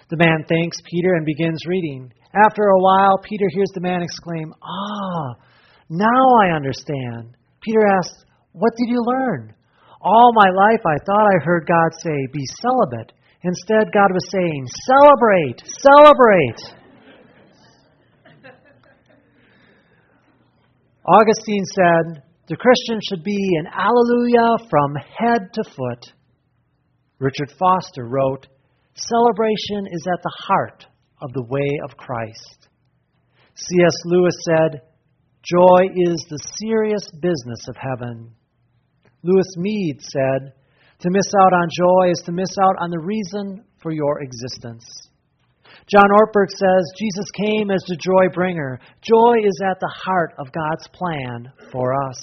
The man thanks Peter and begins reading. After a while, Peter hears the man exclaim, now I understand. Peter asks, what did you learn? All my life I thought I heard God say, be celibate. Instead, God was saying, celebrate, celebrate. Augustine said, the Christian should be an alleluia from head to foot. Richard Foster wrote, celebration is at the heart of the way of Christ. C.S. Lewis said, joy is the serious business of heaven. Lewis Mead said, to miss out on joy is to miss out on the reason for your existence. John Ortberg says, Jesus came as the joy bringer. Joy is at the heart of God's plan for us.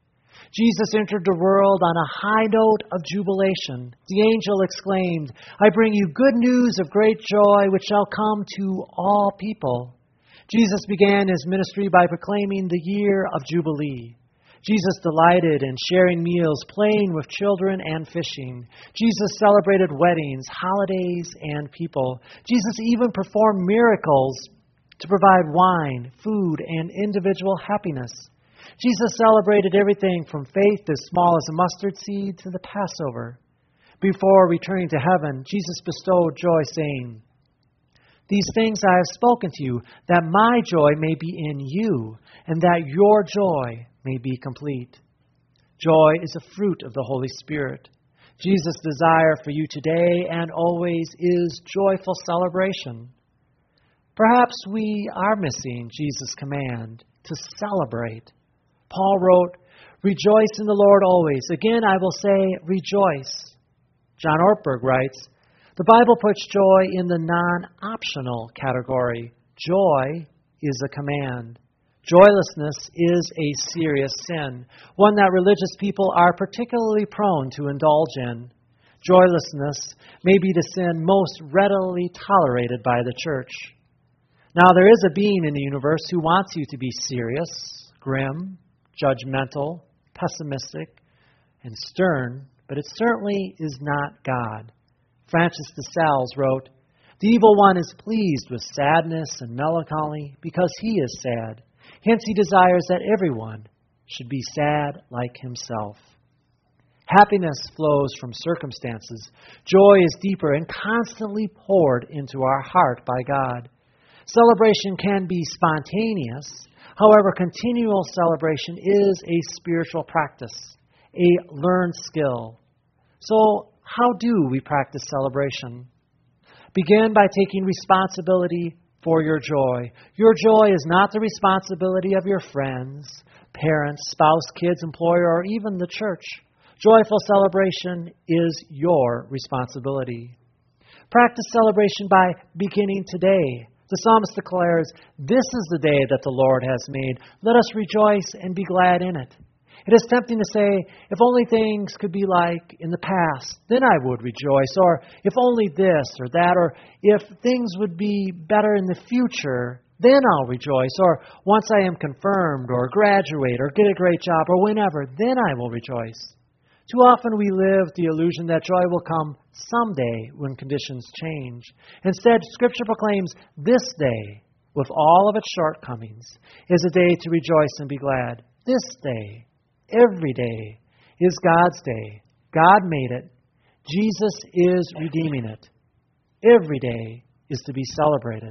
Jesus entered the world on a high note of jubilation. The angel exclaimed, I bring you good news of great joy, which shall come to all people. Jesus began his ministry by proclaiming the year of Jubilee. Jesus delighted in sharing meals, playing with children, and fishing. Jesus celebrated weddings, holidays, and people. Jesus even performed miracles to provide wine, food, and individual happiness. Jesus celebrated everything from faith as small as a mustard seed to the Passover. Before returning to heaven, Jesus bestowed joy, saying, these things I have spoken to you, that my joy may be in you, and that your joy may be complete. Joy is a fruit of the Holy Spirit. Jesus' desire for you today and always is joyful celebration. Perhaps we are missing Jesus' command to celebrate. Paul wrote, rejoice in the Lord always. Again, I will say, rejoice. John Ortberg writes, the Bible puts joy in the non-optional category. Joy is a command. Joylessness is a serious sin, one that religious people are particularly prone to indulge in. Joylessness may be the sin most readily tolerated by the church. Now, there is a being in the universe who wants you to be serious, grim, judgmental, pessimistic, and stern, but it certainly is not God. Francis de Sales wrote, the evil one is pleased with sadness and melancholy because he is sad. Hence he desires that everyone should be sad like himself. Happiness flows from circumstances. Joy is deeper and constantly poured into our heart by God. Celebration can be spontaneous. However, continual celebration is a spiritual practice, a learned skill. So, how do we practice celebration? Begin by taking responsibility for your joy. Your joy is not the responsibility of your friends, parents, spouse, kids, employer, or even the church. Joyful celebration is your responsibility. Practice celebration by beginning today. The psalmist declares, this is the day that the Lord has made. Let us rejoice and be glad in it. It is tempting to say, if only things could be like in the past, then I would rejoice. Or if only this or that. Or if things would be better in the future, then I'll rejoice. Or once I am confirmed or graduate or get a great job or whenever, then I will rejoice. Too often we live the illusion that joy will come someday when conditions change. Instead, Scripture proclaims this day, with all of its shortcomings, is a day to rejoice and be glad. This day, every day, is God's day. God made it. Jesus is redeeming it. Every day is to be celebrated.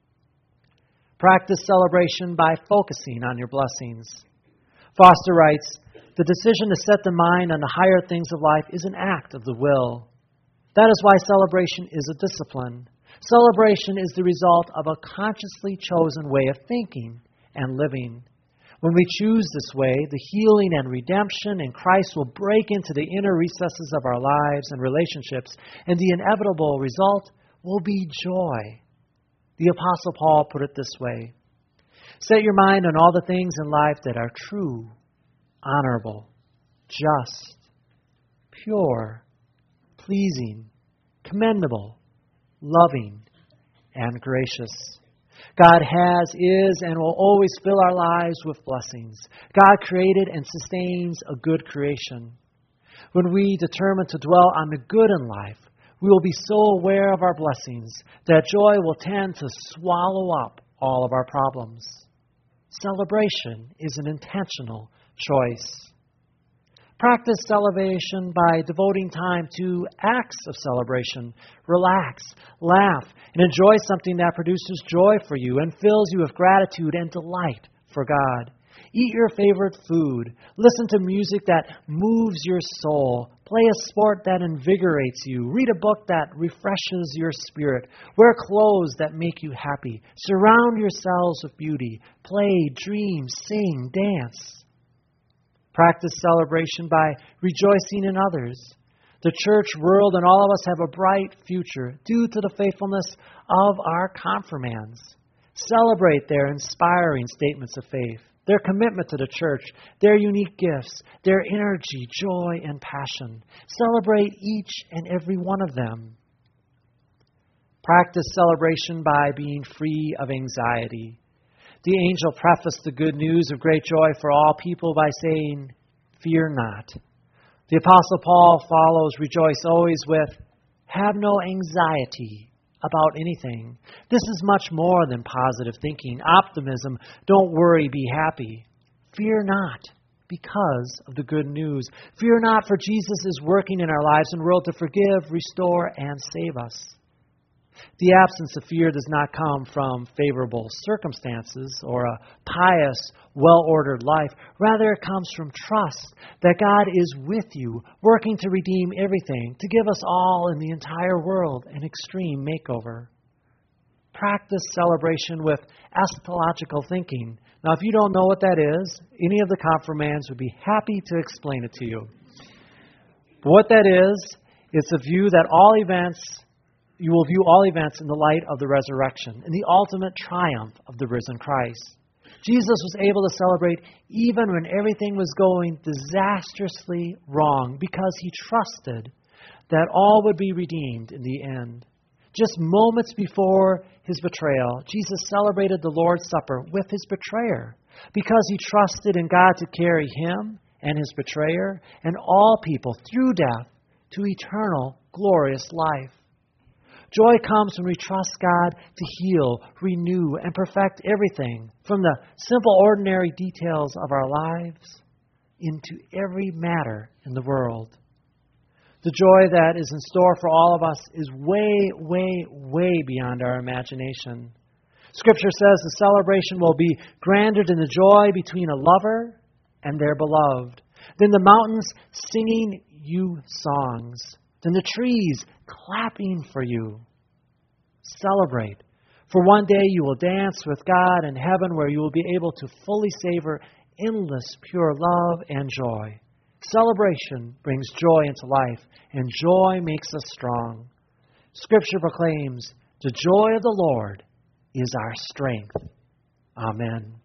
Practice celebration by focusing on your blessings. Foster writes, the decision to set the mind on the higher things of life is an act of the will. That is why celebration is a discipline. Celebration is the result of a consciously chosen way of thinking and living. When we choose this way, the healing and redemption in Christ will break into the inner recesses of our lives and relationships, and the inevitable result will be joy. The Apostle Paul put it this way, set your mind on all the things in life that are true, honorable, just, pure, pleasing, commendable, loving, and gracious. God has, is, and will always fill our lives with blessings. God created and sustains a good creation. When we determine to dwell on the good in life, We will be so aware of our blessings that joy will tend to swallow up all of our problems. Celebration is an intentional choice. Practice celebration by devoting time to acts of celebration. Relax, laugh, and enjoy something that produces joy for you and fills you with gratitude and delight for God. Eat your favorite food. Listen to music that moves your soul. Play a sport that invigorates you. Read a book that refreshes your spirit. Wear clothes that make you happy. Surround yourselves with beauty. Play, dream, sing, dance. Practice celebration by rejoicing in others. The church, world, and all of us have a bright future due to the faithfulness of our confirmands. Celebrate their inspiring statements of faith, their commitment to the church, their unique gifts, their energy, joy, and passion. Celebrate each and every one of them. Practice celebration by being free of anxiety. The angel prefaced the good news of great joy for all people by saying, "Fear not." The Apostle Paul follows "rejoice always" with, "Have no anxiety about anything." This is much more than positive thinking, optimism, "Don't worry, be happy." Fear not because of the good news. Fear not, for Jesus is working in our lives and world to forgive, restore, and save us. The absence of fear does not come from favorable circumstances or a pious, well-ordered life. Rather, it comes from trust that God is with you, working to redeem everything, to give us all in the entire world an extreme makeover. Practice celebration with eschatological thinking. Now, if you don't know what that is, any of the confirmands would be happy to explain it to you. But what that is, it's a view that you will view all events in the light of the resurrection and the ultimate triumph of the risen Christ. Jesus was able to celebrate even when everything was going disastrously wrong because he trusted that all would be redeemed in the end. Just moments before his betrayal, Jesus celebrated the Lord's Supper with his betrayer because he trusted in God to carry him and his betrayer and all people through death to eternal, glorious life. Joy comes when we trust God to heal, renew, and perfect everything, from the simple, ordinary details of our lives into every matter in the world. The joy that is in store for all of us is way, way, way beyond our imagination. Scripture says the celebration will be grander than the joy between a lover and their beloved, than the mountains singing you songs, than the trees clapping for you. Celebrate, for one day you will dance with God in heaven, where you will be able to fully savor endless pure love and joy. Celebration brings joy into life, and joy makes us strong. Scripture proclaims, "The joy of the Lord is our strength." Amen.